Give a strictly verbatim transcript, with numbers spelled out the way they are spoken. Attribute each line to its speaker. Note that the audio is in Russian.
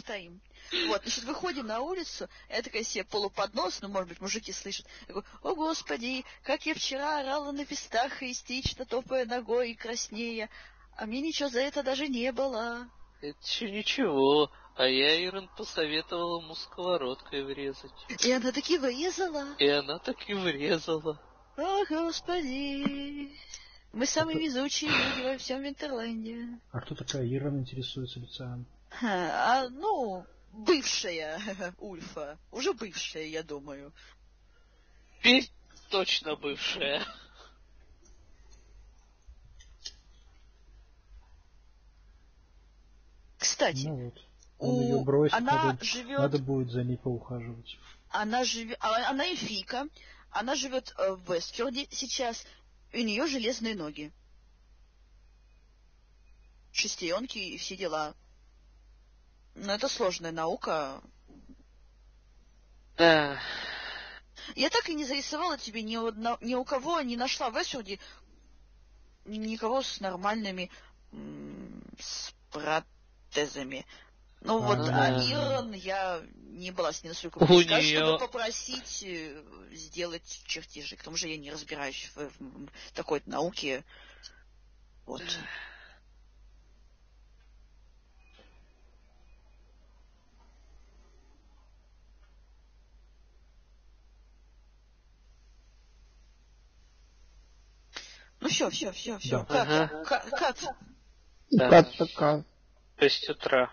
Speaker 1: стоим. Вот, значит, выходим на улицу, я такая себе полуподнос, ну, может быть, мужики слышат. Я говорю, о, Господи, как я вчера орала на пестах, истично топая ногой и краснея, а мне ничего за это даже не было.
Speaker 2: Это еще ничего, а я Ирон посоветовала ему сковородкой врезать.
Speaker 1: И она таки врезала.
Speaker 2: И она таки врезала.
Speaker 1: О, Господи, мы самые везучие люди во всем Винтерленде.
Speaker 3: А кто такая Ирон, интересуется Люциан?
Speaker 1: А, ну, бывшая Ульфа. Уже бывшая, я думаю.
Speaker 2: Теперь точно бывшая.
Speaker 1: Кстати,
Speaker 3: ну вот. Он
Speaker 1: у...
Speaker 3: ее бросит,
Speaker 1: она
Speaker 3: надо,
Speaker 1: живет...
Speaker 3: надо будет за ней поухаживать.
Speaker 1: Она живет... Она эльфийка. Она живет в Вестфьорде сейчас. И у нее железные ноги. Шестеренки и все дела. Но это сложная наука.
Speaker 2: Да.
Speaker 1: Я так и не зарисовала тебе ни, ни у кого, не нашла в Вестфьорде никого с нормальными с протезами. Ну а, вот,
Speaker 3: ну,
Speaker 1: а
Speaker 3: да.
Speaker 1: Ирон, я не была с ней настолько близка,
Speaker 2: нее...
Speaker 1: чтобы попросить сделать чертежи. К тому же я не разбираюсь в, в такой науке. Вот. Ну все, все, все, все.
Speaker 3: Да.
Speaker 1: Кат,
Speaker 2: Ага.
Speaker 1: кат, кат.
Speaker 2: Да.
Speaker 4: Кат-то кат.
Speaker 2: Шесть утра.